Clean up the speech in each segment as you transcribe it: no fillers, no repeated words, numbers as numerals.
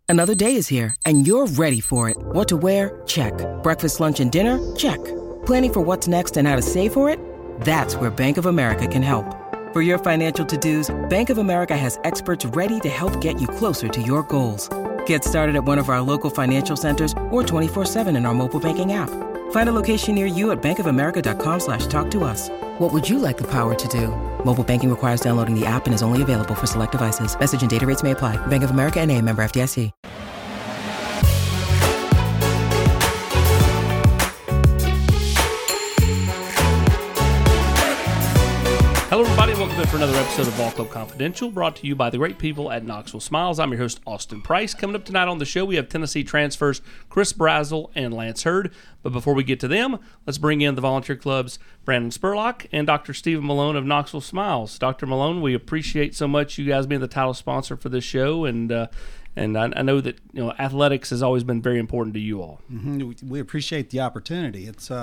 Another day is here, and you're ready for it. What to wear? Check. Breakfast, lunch, and dinner? Check. Planning for what's next and how to save for it? That's where Bank of America can help. For your financial to-dos, Bank of America has experts ready to help get you closer to your goals. Get started at one of our local financial centers or 24/7 in our mobile banking app. Find a location near you at bankofamerica.com/talktous. What would you like the power to do? Mobile banking requires downloading the app and is only available for select devices. Message and data rates may apply. Bank of America N.A., member FDIC. Hello, everybody. Welcome back for another episode of Ball Club Confidential, brought to you by the great people at Knoxville Smiles. I'm your host, Austin Price. Coming up tonight on the show, we have Tennessee transfers Chris Brazel and Lance Hurd. But before we get to them, let's bring in the Volunteer Club's Brandon Spurlock and Dr. Stephen Malone of Knoxville Smiles. Dr. Malone, we appreciate so much you guys being the title sponsor for this show, and I know that athletics has always been very important to you all. Mm-hmm. We appreciate the opportunity.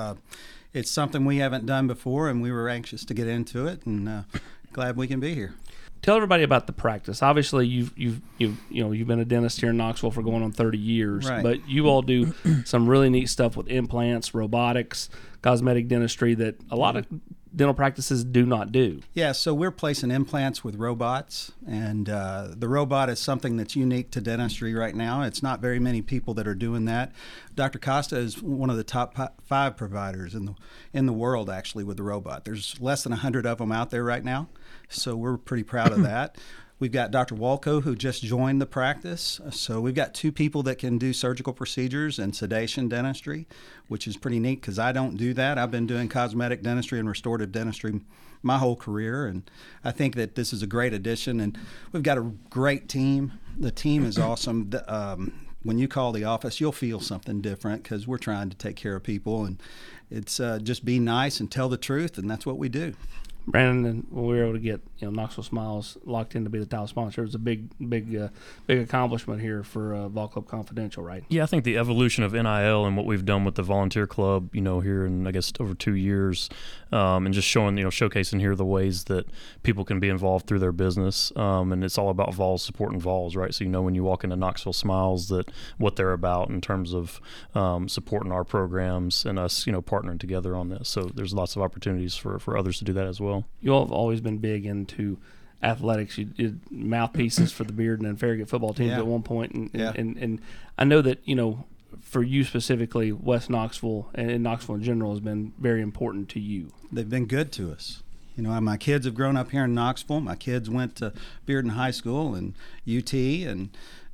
It's something we haven't done before, and we were anxious to get into it, and glad we can be here. Tell everybody about the practice. Obviously, you've been a dentist here in Knoxville for going on 30 years, right. But you all do some really neat stuff with implants, robotics, cosmetic dentistry that a lot of dental practices do not do. Yeah, so we're placing implants with robots, and the robot is something that's unique to dentistry right now. It's not very many people that are doing that. Dr. Costa is one of the top 5 providers in the world, actually, with the robot. There's less than 100 of them out there right now, so we're pretty proud of that. We've got Dr. Walco, who just joined the practice. So we've got 2 people that can do surgical procedures and sedation dentistry, which is pretty neat because I don't do that. I've been doing cosmetic dentistry and restorative dentistry my whole career, and I think that this is a great addition. And we've got a great team. The team is awesome. When you call the office, you'll feel something different because we're trying to take care of people, and it's just be nice and tell the truth, and that's what we do. Brandon, when we were able to get Knoxville Smiles locked in to be the title sponsor, it was a big accomplishment here for Ball Club Confidential, right? Yeah, I think the evolution of NIL and what we've done with the Volunteer Club, here in, I guess, over 2 years, and just showcasing here the ways that people can be involved through their business, and it's all about Vols supporting Vols, right? So when you walk into Knoxville Smiles that what they're about in terms of supporting our programs and us, partnering together on this. So there's lots of opportunities for others to do that as well. You all have always been big into athletics. You did mouthpieces for the Bearden and Farragut football teams at one point, and I know that for you specifically, West Knoxville and Knoxville in general has been very important to you. They've been good to us. My kids have grown up here in Knoxville. My kids went to Bearden High School and UT, and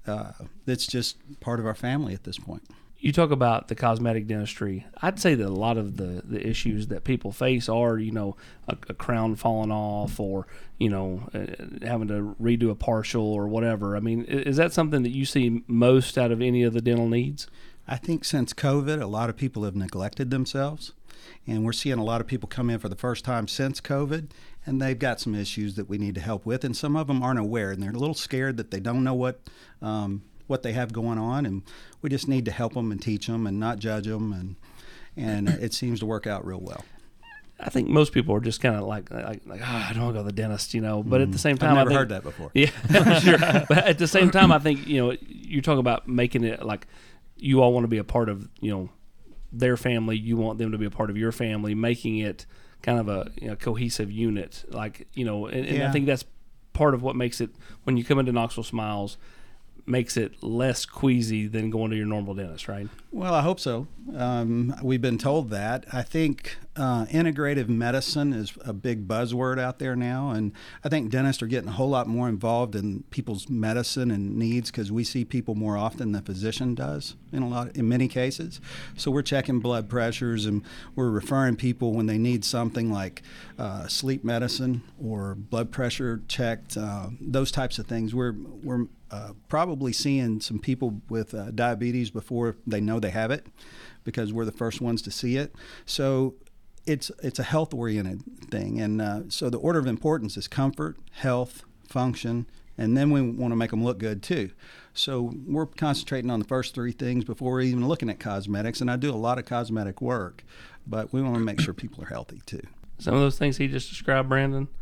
it's just part of our family at this point. You talk about the cosmetic dentistry. I'd say that a lot of the issues that people face are, a crown falling off or, having to redo a partial or whatever. I mean, is that something that you see most out of any of the dental needs? I think since COVID, a lot of people have neglected themselves. And we're seeing a lot of people come in for the first time since COVID, and they've got some issues that we need to help with. And some of them aren't aware, and they're a little scared that they don't know what they have going on, and we just need to help them and teach them and not judge them, and it seems to work out real well. I think most people are just kind of like I don't want to go to the dentist, But at the same time, I've never heard that before. Yeah, sure. But at the same time, I think you're talking about making it like you all want to be a part of their family. You want them to be a part of your family, making it kind of a cohesive unit. Like I think that's part of what makes it when you come into Knoxville Smiles. Makes it less queasy than going to your normal dentist, right? Well, I hope so. We've been told that. I think integrative medicine is a big buzzword out there now, and I think dentists are getting a whole lot more involved in people's medicine and needs because we see people more often than the physician does in many cases. So we're checking blood pressures, and we're referring people when they need something like sleep medicine or blood pressure checked, those types of things. We're probably seeing some people with diabetes before they know they have it because we're the first ones to see it. So it's a health-oriented thing. And so the order of importance is comfort, health, function, and then we want to make them look good too. So we're concentrating on the first 3 things before we're even looking at cosmetics. And I do a lot of cosmetic work, but we want to make sure people are healthy too. Some of those things he just described, Brandon,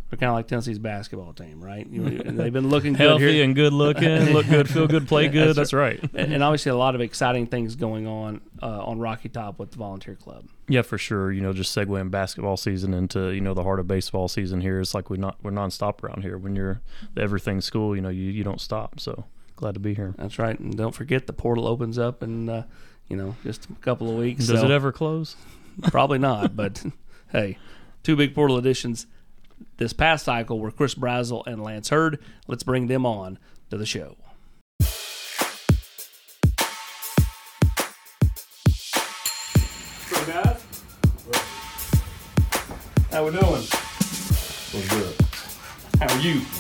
They're kind of like Tennessee's basketball team, right? They've been looking good Healthy here. and good looking, look good, feel good, play good. That's right. And obviously a lot of exciting things going on Rocky Top with the Volunteer Club. Yeah, for sure. Just segueing basketball season into the heart of baseball season here. It's like we're nonstop around here. When you're the everything school, you don't stop. So glad to be here. That's right. And don't forget the portal opens up in just a couple of weeks. Does it ever close? Probably not. But hey, 2 big portal additions this past cycle were Chris Brazel and Lance Hurd. Let's bring them on to the show. What's up, guys? How we doing? What's good? How are you?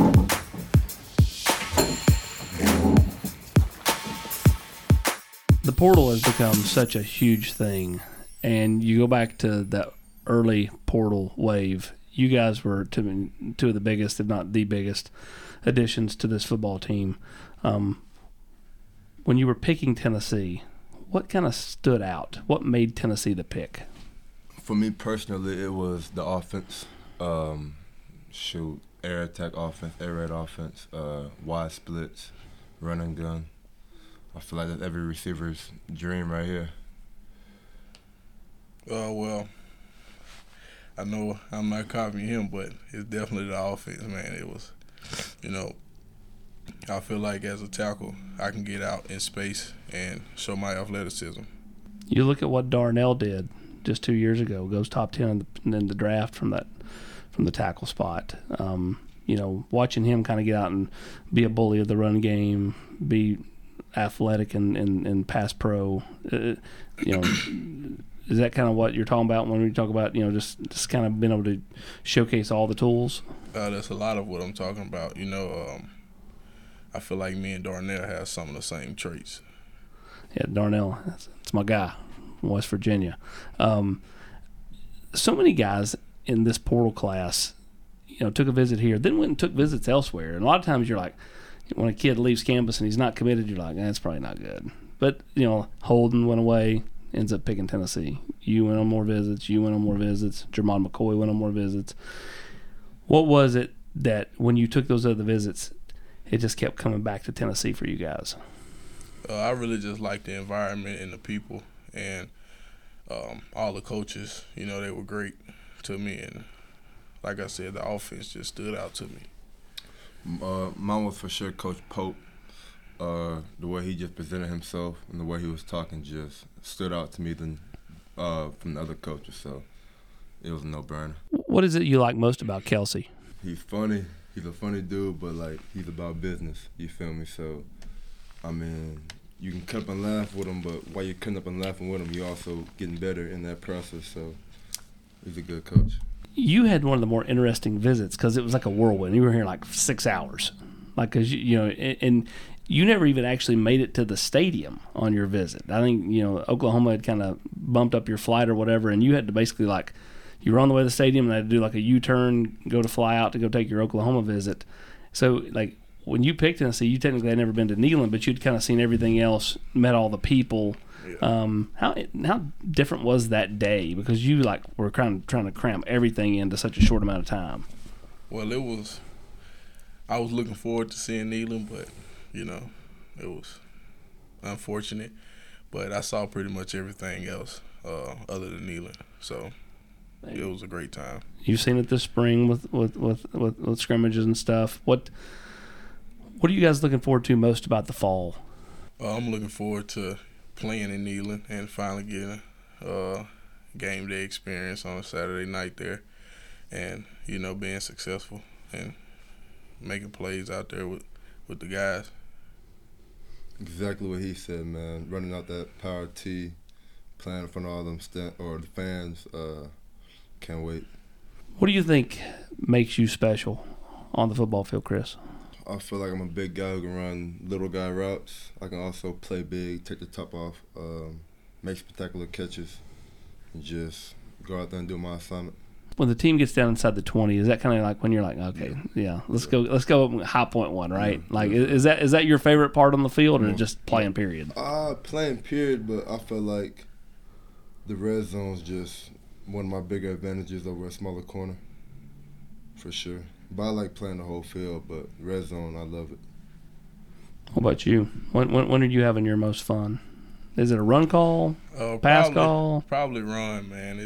The portal has become such a huge thing, and you go back to that early portal wave. You guys were two of the biggest, if not the biggest, additions to this football team. When you were picking Tennessee, what kind of stood out? What made Tennessee the pick? For me personally, it was the offense. Air attack offense, air raid offense, wide splits, run and gun. I feel like that's every receiver's dream right here. Well, I know I'm not copying him, but it's definitely the offense, man. It was, I feel like as a tackle, I can get out in space and show my athleticism. You look at what Darnell did just 2 years ago, goes top 10 in the draft from the tackle spot. Watching him kind of get out and be a bully of the run game, be athletic and pass pro, is that kind of what you're talking about when we talk about, just kind of being able to showcase all the tools? That's a lot of what I'm talking about. I feel like me and Darnell have some of the same traits. Yeah, Darnell, that's my guy from West Virginia. So many guys in this portal class, took a visit here, then went and took visits elsewhere. And a lot of times you're like, when a kid leaves campus and he's not committed, you're like, that's probably not good. But, Holden went away, ends up picking Tennessee. You went on more visits. Jermon McCoy went on more visits. What was it that when you took those other visits, it just kept coming back to Tennessee for you guys? I really just like the environment and the people, and all the coaches, they were great to me. And like I said, the offense just stood out to me. Mine was for sure Coach Pope. The way he just presented himself and the way he was talking just stood out to me than from the other coaches. So it was a no-brainer. What is it you like most about Kelsey? He's funny. He's a funny dude, but he's about business. You feel me? So, you can cut up and laugh with him, but while you're cutting up and laughing with him, you're also getting better in that process. So he's a good coach. You had one of the more interesting visits because it was like a whirlwind. You were here 6 hours, because and you never even actually made it to the stadium on your visit. I think Oklahoma had kind of bumped up your flight or whatever, and you had to basically you were on the way to the stadium and had to do a U-turn, fly out to go take your Oklahoma visit. So when you picked Tennessee, you technically had never been to Neyland, but you'd kind of seen everything else, met all the people. Yeah. How different was that day? Because you were trying to cram everything into such a short amount of time. Well, I was looking forward to seeing Neyland, but it was unfortunate. But I saw pretty much everything else other than Neyland, so it was a great time. You've seen it this spring with scrimmages and stuff. What are you guys looking forward to most about the fall? I'm looking forward to playing in Neyland and finally getting a game day experience on a Saturday night there, and being successful and making plays out there with the guys. Exactly what he said, man. Running out that power tee, playing in front of all them the fans. Can't wait. What do you think makes you special on the football field, Chris? I feel like I'm a big guy who can run little guy routes. I can also play big, take the top off, make spectacular catches, and just go out there and do my assignment. When the team gets down inside the 20, is that kind of when you're okay, yeah, let's go high point one, right? Yeah. Is that your favorite part on the field, or just playing period? Playing period, but I feel like the red zone's just one of my bigger advantages over a smaller corner. For sure. But I like playing the whole field, but red zone, I love it. What about you? When are you having your most fun? Is it a run call, pass call? Probably run, man.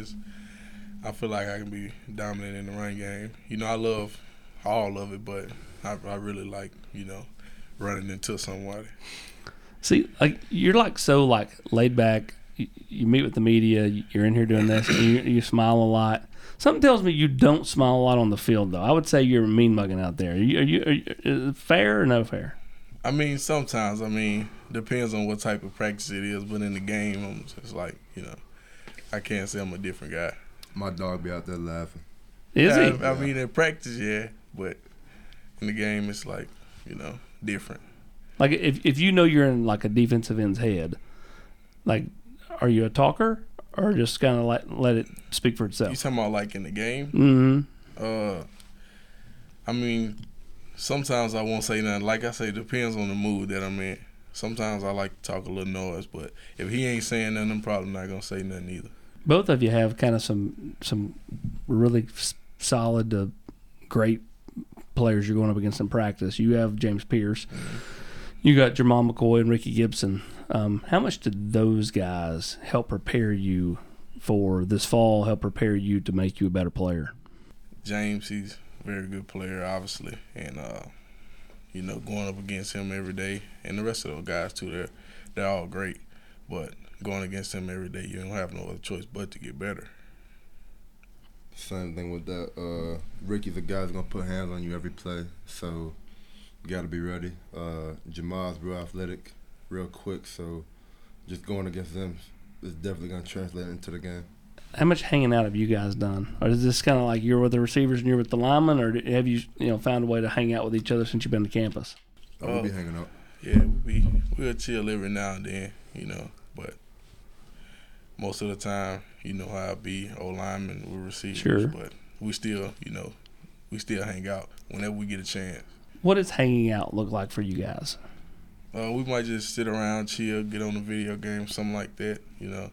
I feel like I can be dominant in the run game. You know, I love all of it, but I really like, running into somebody. See, like you're like so like laid back. You meet with the media. You're in here doing this. And you smile a lot. Something tells me you don't smile a lot on the field, though. I would say you're mean mugging out there. Are you fair or no fair? I mean, sometimes. Depends on what type of practice it is. But in the game, I'm just like, I can't say I'm a different guy. My dog be out there laughing. Is he? I mean, in practice, yeah. But in the game, it's like, different. Like if you know you're in like a defensive end's head, like are you a talker or just kind of let it speak for itself? You talking about like in the game? Mm-hmm. I mean, sometimes I won't say nothing. Like I say, it depends on the mood that I'm in. Sometimes I like to talk a little noise, but if he ain't saying nothing, I'm probably not gonna say nothing either. Both of you have kind of some really solid to great players you're going up against in practice. You have James Pierce. Mm-hmm. You got Jamal McCoy and Ricky Gibson. How much did those guys help prepare you for this fall, help prepare you to make you a better player? James, he's a very good player, obviously. And, going up against him every day. And the rest of those guys, too, they're all great. But going against him every day, you don't have no other choice but to get better. Same thing with that. Ricky's a guy that's going to put hands on you every play. So you got to be ready. Jamal's real athletic, real quick. So just going against them is definitely going to translate into the game. How much hanging out have you guys done? Or is this kind of like you're with the receivers and you're with the linemen, or have you found a way to hang out with each other since you've been to campus? We'll be hanging out. Yeah, we'll chill every now and then, but most of the time, you know how I be, O-lineman with receivers. Sure. But we still, we still hang out whenever we get a chance. What does hanging out look like for you guys? We might just sit around, chill, get on the video game, something like that, Yeah.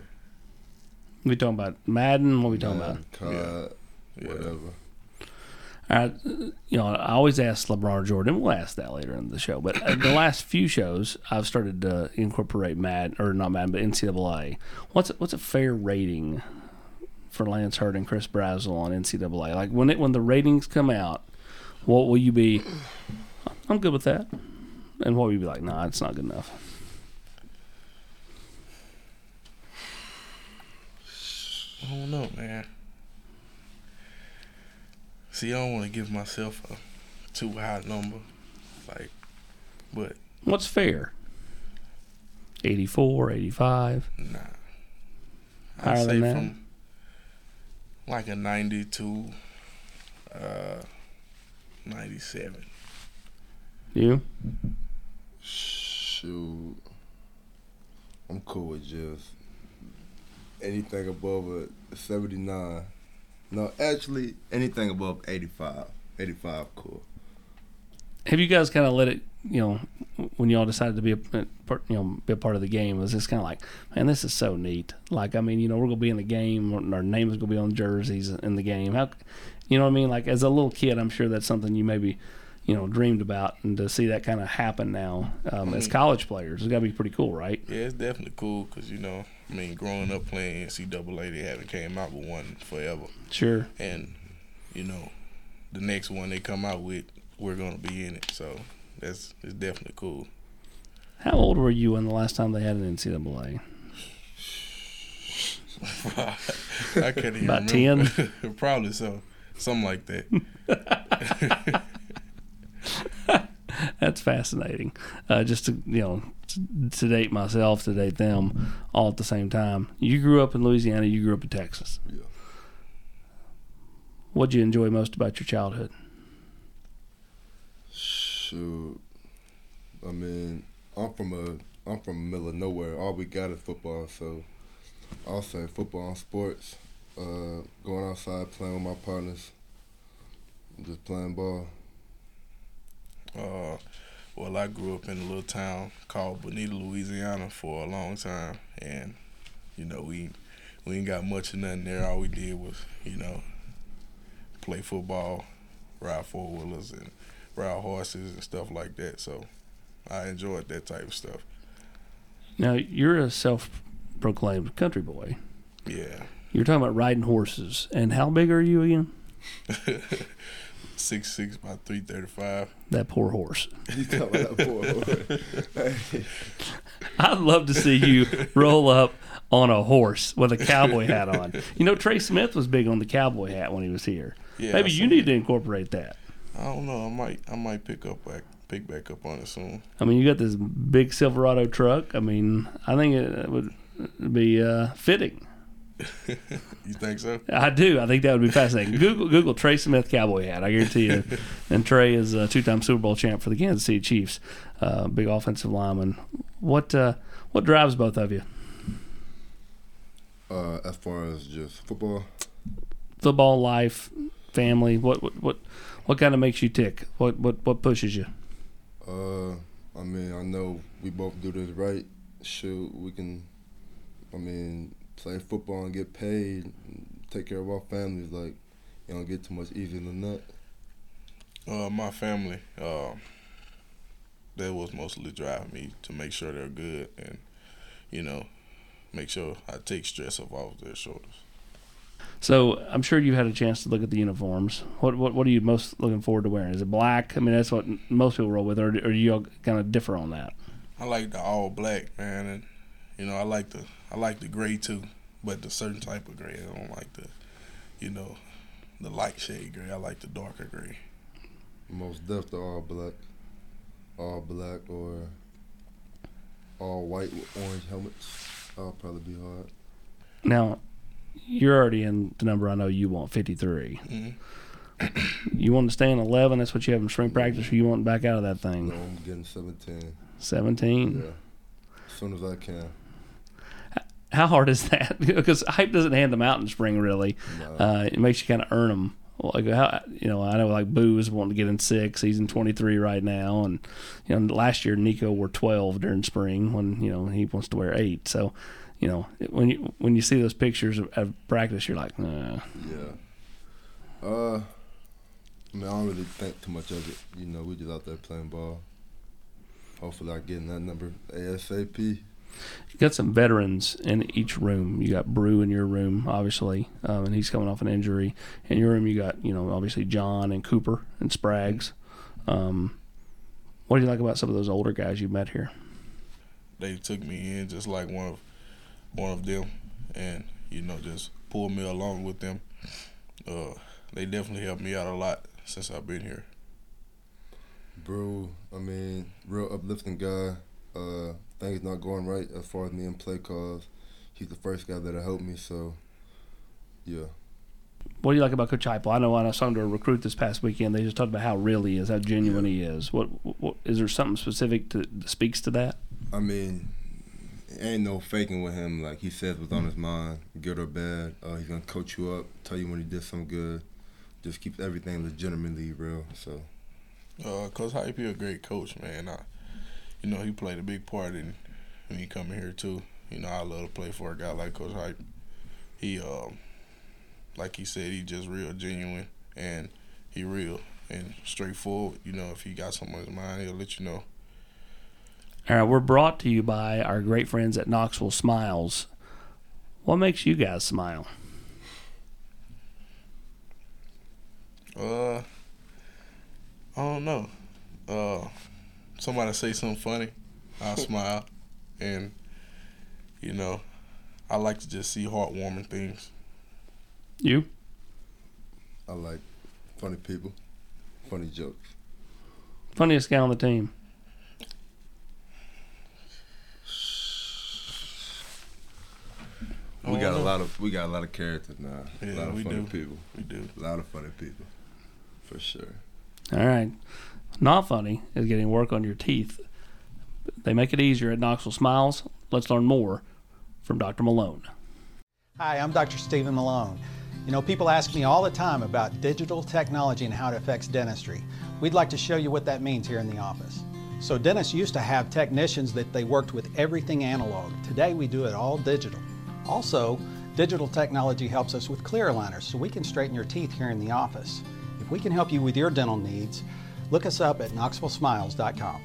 We talking about Madden? What are we talking about? COD, Yeah. whatever. All right, I always ask LeBron or Jordan. We'll ask that later in the show. But the last few shows, I've started to incorporate not Madden, but NCAA. What's a fair rating for Lance Hurd and Chris Brazzell on NCAA? Like when the ratings come out, what will you be? I'm good with that. And what will you be like? Nah, it's not good enough. I don't know, man. See, I don't want to give myself a too high number, but What's fair? 84, 85? nah. Higher I'd than say that? from like a 90 to 97. You? Shoot. I'm cool with just anything above a 79. No, actually, anything above 85. 85, cool. Have you guys kind of let it, when y'all decided to be a part of the game, was this kind of like, man, this is so neat. Like, I mean, we're going to be in the game, our names going to be on jerseys in the game. How, you know what I mean? Like, as a little kid, I'm sure that's something you maybe, dreamed about, and to see that kind of happen now as college players, it's got to be pretty cool, right? Yeah, it's definitely cool because, growing up playing NCAA, they haven't came out with one forever. Sure. And, the next one they come out with, we're going to be in it. So it's definitely cool. How old were you when the last time they had an NCAA? I can't even About remember. 10? Probably so. Something like that. That's fascinating. Just to date myself, to date them, all at the same time. You grew up in Louisiana. You grew up in Texas. Yeah. What'd you enjoy most about your childhood? Shoot. I mean, I'm from the middle of nowhere. All we got is football, so I'll say football and sports. Going outside, playing with my partners, just playing ball. Well, I grew up in a little town called Bonita, Louisiana for a long time, and we ain't got much of nothing there. All we did was play football, ride four-wheelers, and ride horses and stuff like that. So I enjoyed that type of stuff. Now, you're a self-proclaimed country boy. Yeah. You're talking about riding horses. And how big are you again? 6'6", about 335. That poor horse. You talking about that poor horse. I'd love to see you roll up on a horse with a cowboy hat on. You know, Trey Smith was big on the cowboy hat when he was here. Yeah, Maybe you need to incorporate that. I don't know. I might pick back up on it soon. I mean, you got this big Silverado truck. I mean, I think it would be fitting. You think so? I do. I think that would be fascinating. Google Trey Smith cowboy hat. I guarantee you. And Trey is a 2-time Super Bowl champ for the Kansas City Chiefs. Big offensive lineman. What drives both of you? As far as just football, Life, family. What kind of makes you tick? What pushes you? I mean, I know we both do this right. Shoot, we can. I mean, play football and get paid, and take care of our families. Like, you don't get too much easier than that. My family, that was mostly driving me to make sure they're good and, you know, make sure I take stress off their shoulders. So I'm sure you had a chance to look at the uniforms. What are you most looking forward to wearing? Is it black? I mean, that's what most people roll with, or do you all kind of differ on that? I like the all black, man, and you know I like the gray too, but the certain type of gray. I don't like the light shade gray. I like the darker gray. Most definitely all black or all white with orange helmets. That'll probably be hard. Now, you're already in the number I know you want, 53. Mm-hmm. You want to stay in 11? That's what you have in spring practice, or you want back out of that thing? No, I'm getting 17. 17? Yeah, as soon as I can. How hard is that? Because hype doesn't hand them out in spring, really. No. It makes you kind of earn them. Like I know like Boo is wanting to get in 6. He's in 23 right now, and last year Nico wore 12 during spring when he wants to wear 8. So, when you see those pictures of practice, you're like, nah. Yeah. I mean, I don't really think too much of it. We just out there playing ball. Hopefully, I get in that number ASAP. You got some veterans in each room. You got Brew in your room, obviously, and he's coming off an injury. In your room, you got obviously John and Cooper and Spraggs. What do you like about some of those older guys you met here? They took me in just like one of them, and just pulled me along with them. They definitely helped me out a lot since I've been here. Brew, I mean, real uplifting guy. Things not going right as far as me and play calls. He's the first guy that helped me, so yeah. What do you like about Coach Heupel? I know when I saw him to a recruit this past weekend, they just talked about how real he is, how genuine he is. What is there something specific that speaks to that? I mean, ain't no faking with him. Like he says what's on his mind, good or bad. He's gonna coach you up, tell you when he did something good. Just keeps everything legitimately real. So, Coach Heupel a great coach, man. He played a big part in me coming here too. I love to play for a guy like Coach Heupel. He, like he said, he just real genuine and he real and straightforward. If he got something on his mind, he'll let you know. All right, we're brought to you by our great friends at Knoxville Smiles. What makes you guys smile? I don't know. Somebody say something funny, I'll smile. And, I like to just see heartwarming things. You? I like funny people, funny jokes. Funniest guy on the team? We got a lot of characters now. Yeah, a lot of funny do. people. We do. A lot of funny people, for sure. All right. Not funny is getting work on your teeth. They make it easier at Knoxville Smiles. Let's learn more from Dr. Malone. Hi, I'm Dr. Stephen Malone. People ask me all the time about digital technology and how it affects dentistry. We'd like to show you what that means here in the office. So dentists used to have technicians that they worked with everything analog. Today we do it all digital. Also, Digital technology helps us with clear aligners so we can straighten your teeth here in the office. If we can help you with your dental needs, look us up at KnoxvilleSmiles.com.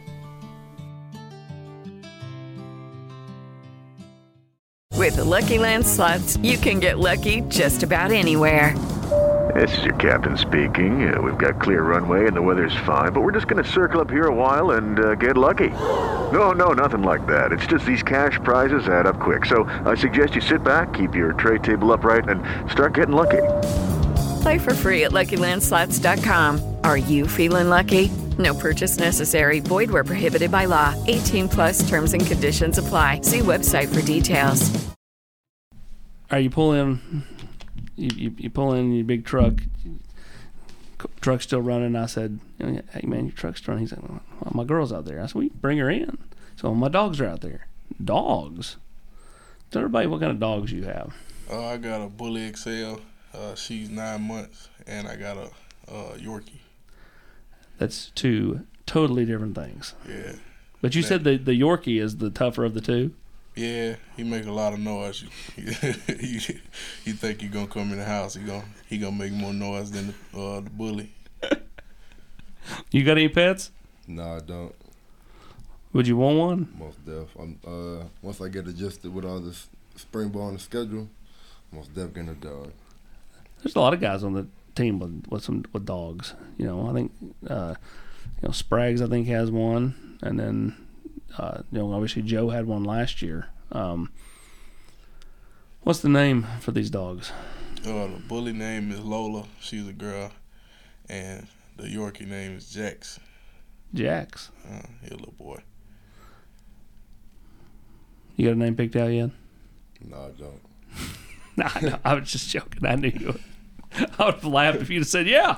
With the Lucky Land Slots, you can get lucky just about anywhere. This is your captain speaking. We've got clear runway and the weather's fine, but we're just going to circle up here a while and get lucky. No, nothing like that. It's just these cash prizes add up quick. So I suggest you sit back, keep your tray table upright, and start getting lucky. Play for free at LuckyLandSlots.com. Are you feeling lucky? No purchase necessary. Void where prohibited by law. 18+ terms and conditions apply. See website for details. Are you pulling? You pull in your big truck. Truck's still running. I said, "Hey man, your truck's running." He's like, "Well, my girl's out there." I said, "Well, you bring her in." So my dogs are out there. Dogs. Tell everybody what kind of dogs you have. I got a Bully XL. She's 9 months, and I got a Yorkie. That's two totally different things. Yeah. But you said the Yorkie is the tougher of the two? Yeah, he make a lot of noise. You think you're gonna come in the house? He gonna make more noise than the Bully. You got any pets? No, I don't. Would you want one? Most def. Once I get adjusted with all this spring ball on the schedule, most def getting a dog. There's a lot of guys on the team with dogs. I think Sprags I think has one, and then obviously Joe had one last year. What's the name for these dogs? The Bully name is Lola. She's a girl, and the Yorkie name is Jax. Jax. He's a little boy. You got a name picked out yet? No, I don't. No, I was just joking. I knew you would. I would have laughed if you'd have said, yeah.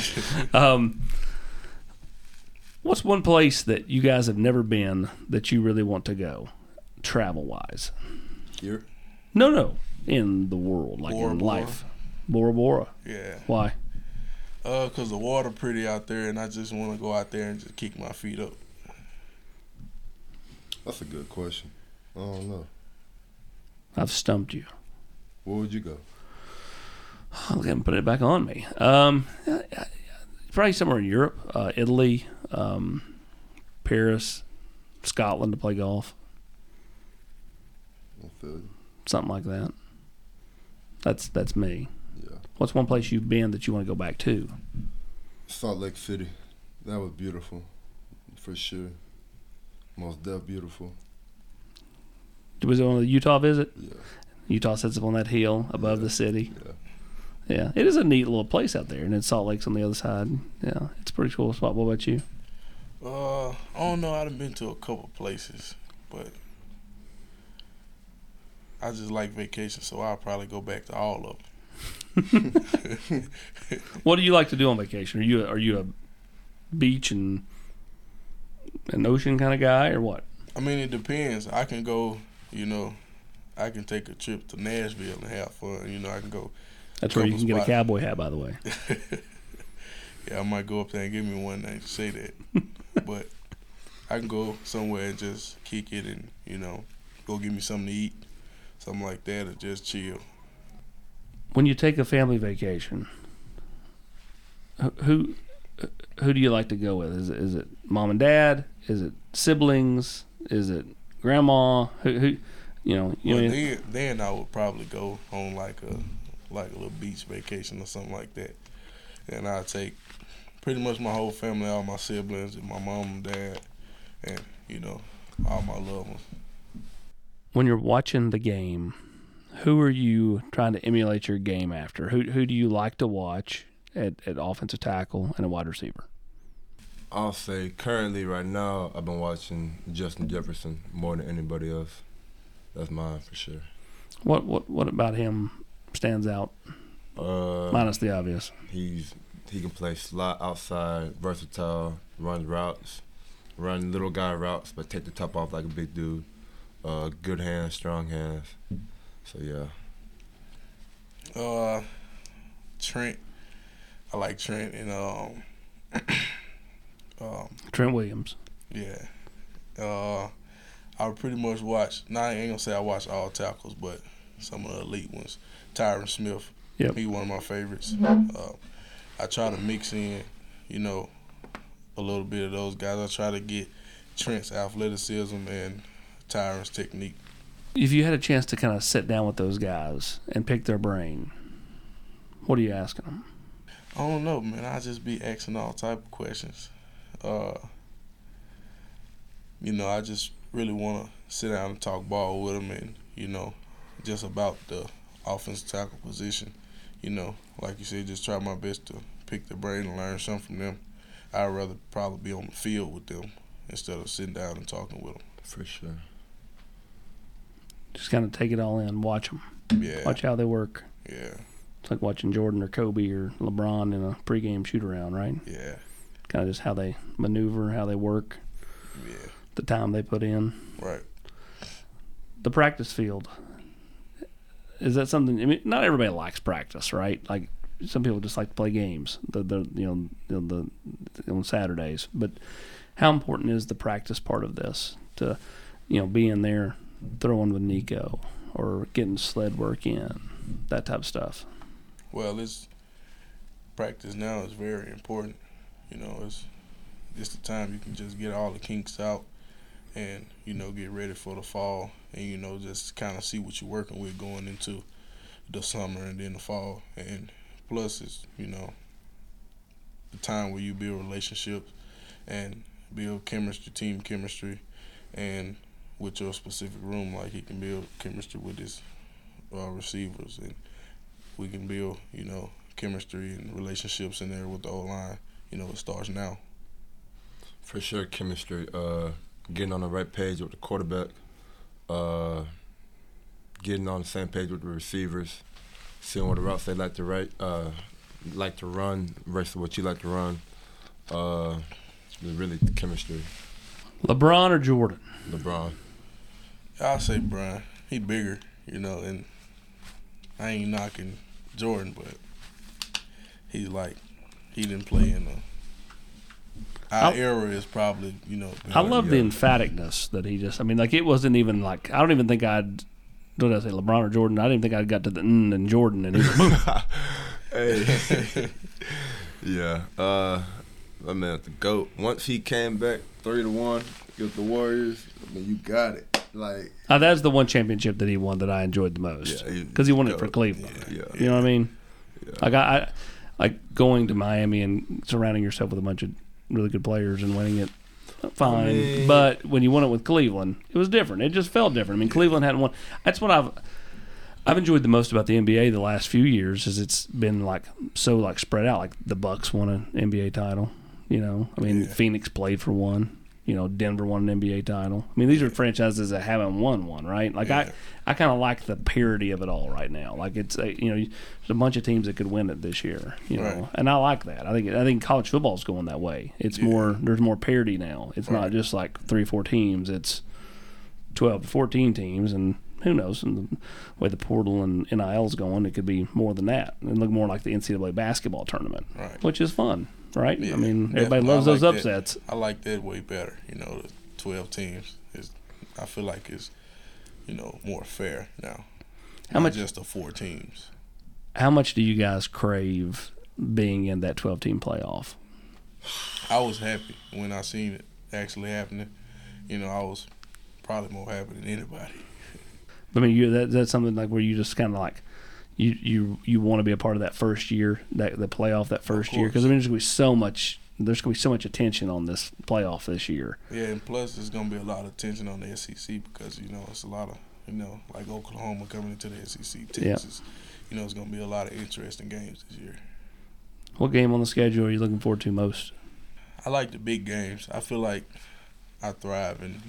What's one place that you guys have never been that you really want to go, travel-wise? Here? No. In the world, like Bora in Bora. life. Bora Bora. Yeah. Why? 'Cause the water pretty out there, and I just want to go out there and just kick my feet up. That's a good question. I don't know. I've stumped you. Where would you go? I haven't put it back on me. Probably somewhere in Europe, Italy, Paris, Scotland to play golf. I feel you. Something like that. That's me. Yeah. What's one place you've been that you want to go back to? Salt Lake City. That was beautiful, for sure. Most def beautiful. Was it on the Utah visit? Yeah. Utah sits up on that hill above the city. Yeah. Yeah, it is a neat little place out there, and then Salt Lake's on the other side. Yeah, it's a pretty cool spot. What about you? I don't know. I've been to a couple places, but I just like vacation, so I'll probably go back to all of them. What do you like to do on vacation? Are you a beach and an ocean kind of guy, or what? I mean, it depends. I can go, I can take a trip to Nashville and have fun. I can go. That's where you can get a cowboy hat, by the way. Yeah, I might go up there and give me one night to say that. But I can go somewhere and just kick it and, go get me something to eat, something like that, or just chill. When you take a family vacation, who do you like to go with? Is it mom and dad? Is it siblings? Is it grandma? Who Then I would probably go on like a little beach vacation or something like that, and I'd take pretty much my whole family, all my siblings, and my mom and dad, and all my loved ones. When you're watching the game, who are you trying to emulate your game after? Who do you like to watch at offensive tackle and a wide receiver? I'll say currently right now I've been watching Justin Jefferson more than anybody else. That's mine for sure. What about him stands out? Minus the obvious. He can play slot outside, versatile, run routes, run little guy routes, but take the top off like a big dude. Good hands, strong hands. So yeah. Trent. I like Trent and Trent Williams. Yeah. I would pretty much watch. Now I ain't gonna say I watch all tackles, but some of the elite ones. Tyron Smith, Yep. he's one of my favorites. I try to mix in, a little bit of those guys. I try to get Trent's athleticism and Tyron's technique. If you had a chance to kind of sit down with those guys and pick their brain, what are you asking them? I don't know, man. I just be asking all type of questions. I just really want to sit down and talk ball with them and, just about the offensive tackle position. Like you said, just try my best to pick their brain and learn something from them. I'd rather probably be on the field with them instead of sitting down and talking with them. For sure. Just kind of take it all in, watch them. Yeah. Watch how they work. Yeah. It's like watching Jordan or Kobe or LeBron in a pregame shoot-around, right? Yeah. Kind of just how they maneuver, how they work, Yeah. the time they put in. Right. The practice field, is that something? I mean, not everybody likes practice, right? Like some people just like to play games, on Saturdays. But how important is the practice part of this to, being there, throwing with Nico or getting sled work in, that type of stuff? Well, practice now is very important. It's the time you can just get all the kinks out and, get ready for the fall and, just kind of see what you're working with going into the summer and then the fall. And plus it's, the time where you build relationships and build chemistry, team chemistry, and with your specific room, like he can build chemistry with his receivers, and we can build, chemistry and relationships in there with the O-line. It starts now. For sure, chemistry. Getting on the right page with the quarterback, getting on the same page with the receivers, seeing what the routes they like to run versus what you like to run. Really chemistry. LeBron or Jordan? LeBron. I'll say Brian. He bigger, and I ain't knocking Jordan, but he didn't play in our era is probably, I love the emphaticness that he just, it wasn't even I don't even think LeBron or Jordan, I didn't think I'd got to the and Jordan and he was Hey. Yeah. My man, the GOAT. Once he came back 3-1 against the Warriors, you got it. That's the one championship that he won that I enjoyed the most. Because he won it for Cleveland. Yeah. You know what I mean? Yeah. I going to Miami and surrounding yourself with a bunch of really good players and winning it, fine. But when you won it with Cleveland, it was different. It just felt different. Cleveland hadn't won. That's what I've enjoyed the most about the NBA the last few years is it's been so spread out. Like the Bucks won an NBA title. Phoenix played for one. Denver won an NBA title. These are franchises that haven't won one, right? I kind of like the parity of it all right now. It's there's a bunch of teams that could win it this year, Right. And I like that. I think college football is going that way. It's more there's more parity now. It's not just 3-4 teams. It's 12 to 14 teams, and who knows? And the way the portal and NIL is going, it could be more than that. It look more like the NCAA basketball tournament, Right. which is fun. Right? Yeah, everybody loves those upsets. I like that way better. The 12 teams I feel like it's more fair now. How much? Just the 4 teams. How much do you guys crave being in that 12-team playoff? I was happy when I seen it actually happening. I was probably more happy than anybody. That's something where you just kind of you want to be a part of that first year, the playoff that first year, because there's going to be so much attention on this playoff this year. Yeah, and plus there's going to be a lot of attention on the SEC because it's a lot of like Oklahoma coming into the SEC, Texas. It's going to be a lot of interesting games this year. What game on the schedule are you looking forward to most? I like the big games. I feel like I thrive in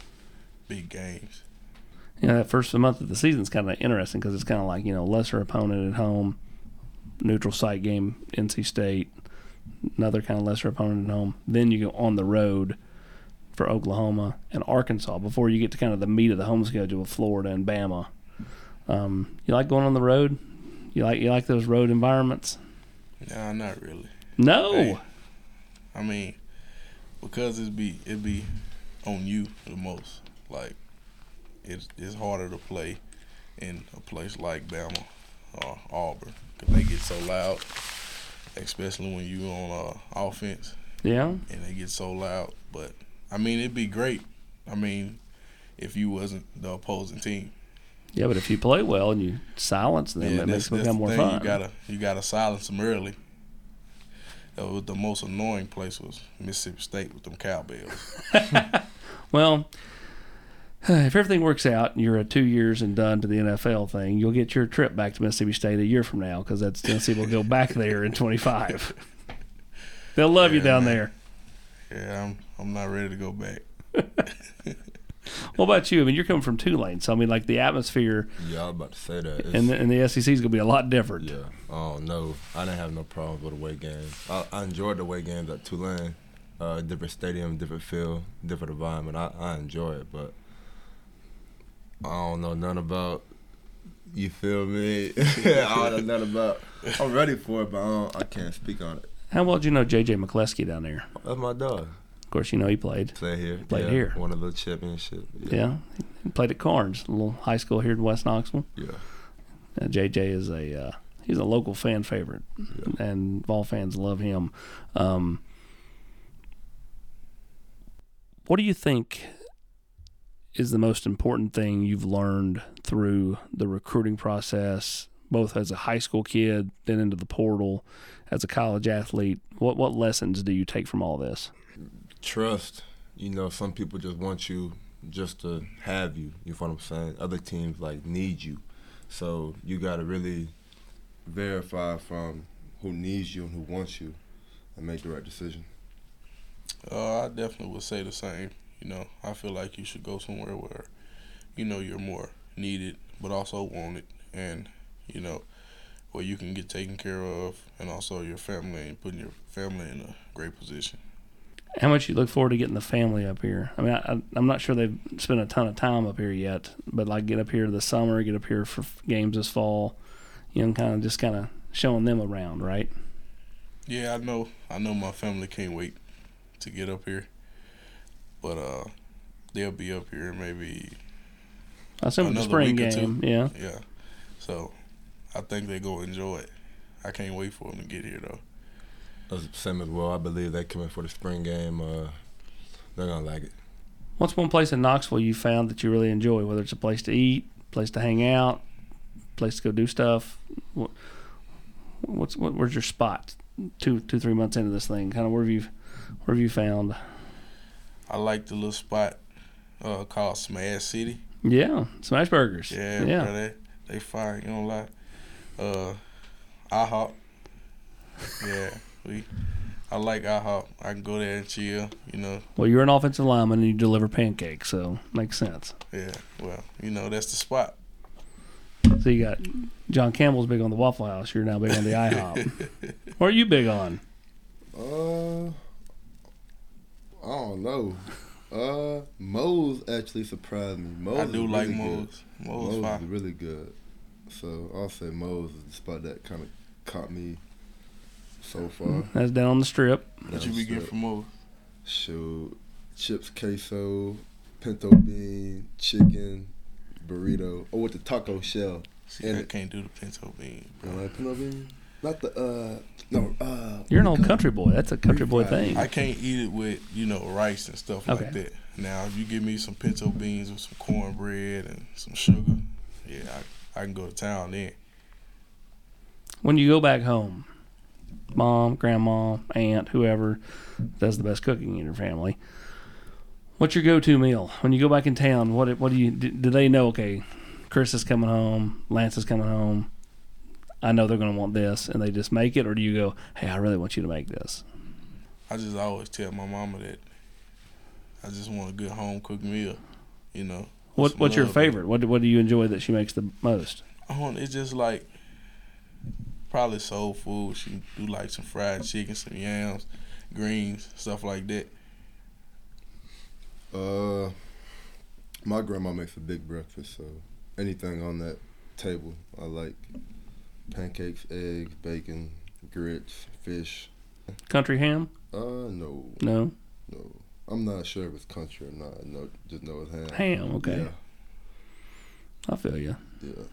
big games. That first month of the season is kind of interesting because it's kind of lesser opponent at home, neutral site game, NC State, another kind of lesser opponent at home. Then you go on the road for Oklahoma and Arkansas before you get to kind of the meat of the home schedule with Florida and Bama. You like going on the road? You like those road environments? Nah, not really. No. Hey, because it be on you the most. It's harder to play, in a place like Bama or Auburn, because they get so loud, especially when you on offense. Yeah. And they get so loud. But, I mean, it'd be great, if you wasn't the opposing team. Yeah, but if you play well and you silence them, it makes it become more fun. You gotta silence them early. The most annoying place was Mississippi State with them cowbells. Well, if everything works out and you're at 2 years and done to the NFL thing, you'll get your trip back to Mississippi State a year from now, because that's Tennessee will go back there in 25. They'll love you down there. Yeah, I'm not ready to go back. What about you? I mean, you're coming from Tulane, so I mean, like the atmosphere. Yeah, I was about to say that. And the SEC is going to be a lot different. Yeah. Oh, no. I didn't have no problems with away games. I enjoyed the away games at Tulane. Different stadium, different feel, different environment. I enjoy it, but I don't know nothing about, you feel me? I don't know nothing about. I'm ready for it, but I can't speak on it. How well did you know J.J. McCleskey down there? That's my dog. Of course, you know he played. Played here. Played here. Won a little championship. Yeah. He played at Carnes, a little high school here in West Knoxville. Yeah. J.J. is he's a local fan favorite, and Vol fans love him. What do you think is the most important thing you've learned through the recruiting process, both as a high school kid, then into the portal, as a college athlete? What lessons do you take from all this? Trust. You know, some people just want you just to have you. You know what I'm saying? Other teams, need you. So you got to really verify from who needs you and who wants you and make the right decision. I definitely would say the same. You know, I feel like you should go somewhere where, you're more needed but also wanted, and, where you can get taken care of, and also your family, and putting your family in a great position. How much you look forward to getting the family up here? I mean, I'm not sure they've spent a ton of time up here yet, but get up here this summer, get up here for games this fall, and kind of showing them around, right? Yeah, I know my family can't wait to get up here, but they'll be up here maybe the spring game. Yeah. So I think they're gonna enjoy it. I can't wait for them to get here though. Same as well. I believe they're coming for the spring game. They're gonna like it. What's one place in Knoxville you found that you really enjoy? Whether it's a place to eat, place to hang out, place to go do stuff. Where's your spot? 2-3 months into this thing, kind of where have you found? I like the little spot called Smash City. Yeah, Smash Burgers. Yeah. Bro, they fire. You don't lie. IHOP. Yeah. I like IHOP. I can go there and chill, Well, you're an offensive lineman and you deliver pancakes, so makes sense. Yeah, well, that's the spot. So you got John Campbell's big on the Waffle House. You're now big on the IHOP. What are you big on? I don't know. Moe's actually surprised me. Moe's I do like really Moe's. Good. Moe's is really good. So I'll say Moe's is the spot that kind of caught me so far. That's down on the strip. What you be getting from Moe's? Shoot, chips, queso, pinto bean, chicken, burrito. Oh, with the taco shell. See, I can't do the pinto bean. You don't like pinto bean? Not the You're an old country boy. That's a country boy thing. I can't eat it with rice and stuff like that. Now, if you give me some pinto beans with some cornbread and some sugar, yeah, I can go to town then. When you go back home, mom, grandma, aunt, whoever does the best cooking in your family, what's your go-to meal? When you go back in town, what do they know, okay, Chris is coming home, Lance is coming home, I know they're going to want this, and they just make it? Or do you go, hey, I really want you to make this? I just always tell my mama that I just want a good home-cooked meal, What's your favorite? What do you enjoy that she makes the most? It's just like probably soul food. She do like some fried chicken, some yams, greens, stuff like that. My grandma makes a big breakfast, so anything on that table I like. Pancakes, eggs, bacon, grits, fish. Country ham? No. No? No. I'm not sure if it's country or not. No, just know it's ham. Ham, okay. Yeah. I feel you. Yeah.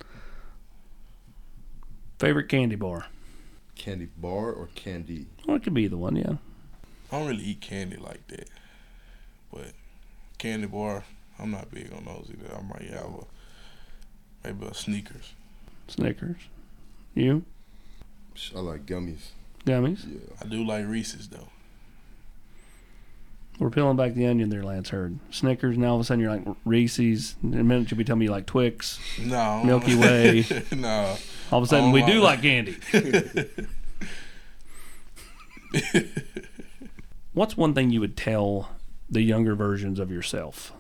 Favorite candy bar? Candy bar or candy? Well, it could be either one, yeah. I don't really eat candy like that, but candy bar, I'm not big on those either. I might have maybe a Snickers. Snickers. You? I like gummies. Gummies? Yeah. I do like Reese's though. We're peeling back the onion there, Lance Heard. Snickers, and all of a sudden you're like Reese's. In a minute you'll be telling me you like Twix. No. Milky Way. No. All of a sudden we do like candy. What's one thing you would tell the younger versions of yourself?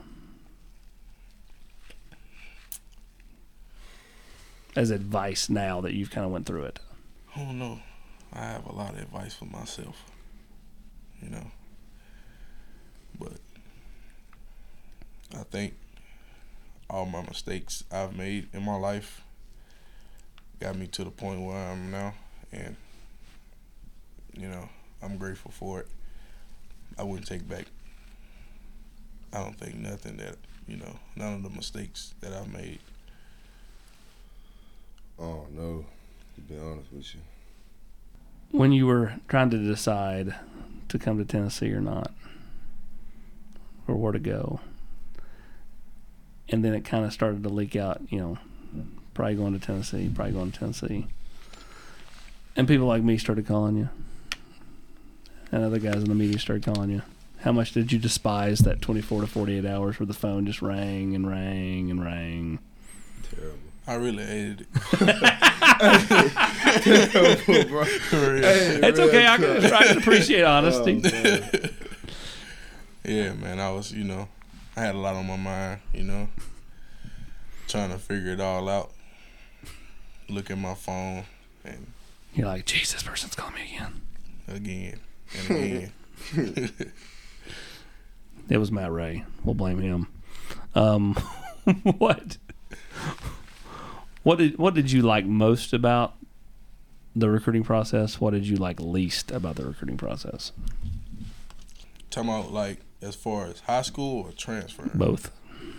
As advice now that you've kind of went through it. I don't know. I have a lot of advice for myself, you know. But I think all my mistakes I've made in my life got me to the point where I am now. And, you know, I'm grateful for it. I wouldn't take back, I don't think, nothing that, you know, none of the mistakes that I've made. Oh, no, to be honest with you. When you were trying to decide to come to Tennessee or not, or where to go, and then it kind of started to leak out, you know, probably going to Tennessee. And people like me started calling you. And other guys in the media started calling you. How much did you despise that 24 to 48 hours where the phone just rang and rang and rang? Terrible. I really hated it. Terrible, bro. It's okay. I can appreciate honesty. Yeah, man. I was, you know, I had a lot on my mind, you know, trying to figure it all out. Look at my phone and You're like, jeez, this person's calling me again and again. It was Matt Ray. We'll blame him. What did you like most about the recruiting process? What did you like least about the recruiting process? Talking about, like, as far as high school or transfer? Both.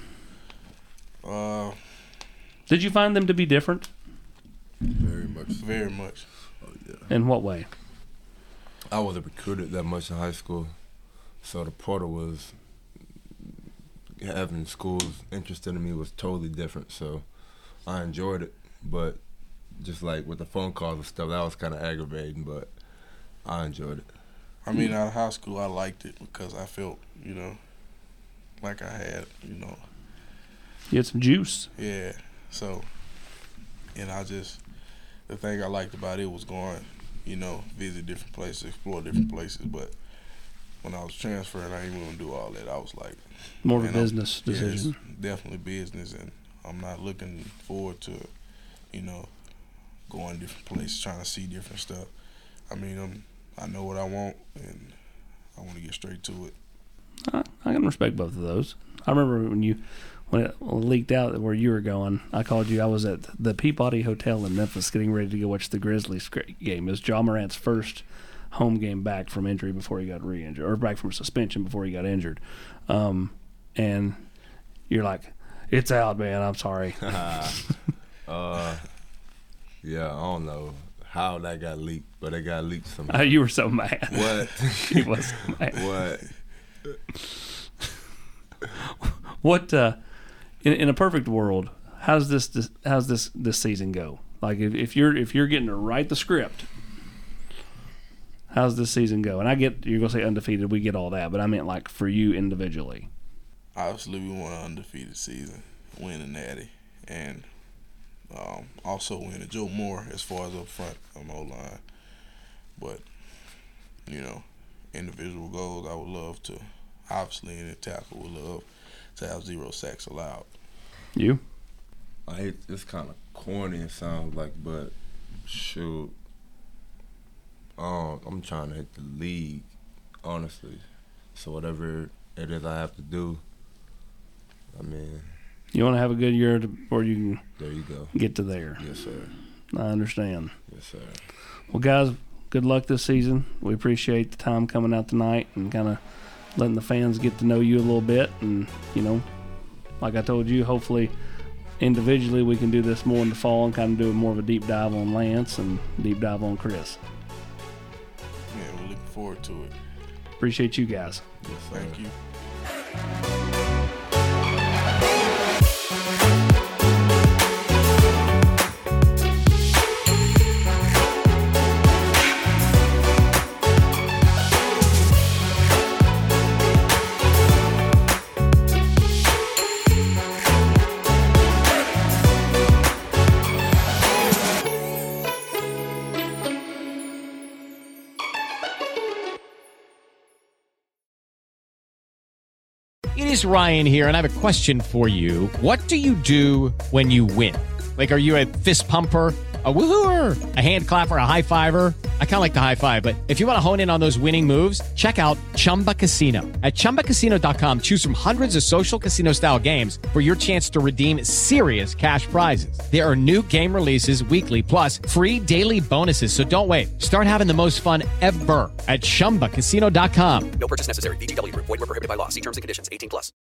Uh, Did you find them to be different? Very much. Very much. Oh, yeah. In what way? I wasn't recruited that much in high school, so the portal was having schools interested in me was totally different. So I enjoyed it, but just like with the phone calls and stuff, that was kind of aggravating. But I enjoyed it. I mean, out of high school, I liked it because I felt, you know, like I had, you know. You had some juice. Yeah. So, and the thing I liked about it was going, you know, visit different places, explore different places. But when I was transferring, I didn't want to do all that. I was like, More of a business decision. Yeah, it's definitely business, and I'm not looking forward to, you know, going different places, trying to see different stuff. I mean, I know what I want, and I want to get straight to it. I can respect both of those. I remember when it leaked out where you were going, I called you. I was at the Peabody Hotel in Memphis getting ready to go watch the Grizzlies game. It was Ja Morant's first home game back from injury before he got re-injured, or back from suspension before he got injured. And you're like, it's out, man. I'm sorry. Yeah, I don't know how that got leaked, but it got leaked somehow. You were so mad. What? He was so mad. What? In a perfect world, how's this season go? Like if you're getting to write the script, how's this season go? And I get you're gonna say undefeated. We get all that, but I meant like for you individually. Obviously, we want an undefeated season, win a natty, and also win a Joe Moore as far as up front on the O-line. But, you know, individual goals, I would love to, obviously in the tackle, would love to have 0 sacks allowed. You? I hate it's kind of corny, it sounds like, but shoot, I'm trying to hit the league, honestly. So whatever it is I have to do, I mean. You want to have a good year where you can there you go. Get to there. Yes, sir. I understand. Yes, sir. Well, guys, good luck this season. We appreciate the time coming out tonight and kind of letting the fans get to know you a little bit. And, you know, like I told you, hopefully individually we can do this more in the fall and kind of do more of a deep dive on Lance and deep dive on Chris. Yeah, we're looking forward to it. Appreciate you guys. Yes, thank you. It is Ryan here, and I have a question for you. What do you do when you win? Like, are you a fist pumper, a woohooer, a hand clapper, a high fiver? I kind of like the high five, but if you want to hone in on those winning moves, check out Chumba Casino. At ChumbaCasino.com, choose from hundreds of social casino-style games for your chance to redeem serious cash prizes. There are new game releases weekly, plus free daily bonuses, so don't wait. Start having the most fun ever at ChumbaCasino.com. No purchase necessary. VGW Group. Void where prohibited by law. See terms and conditions. 18+.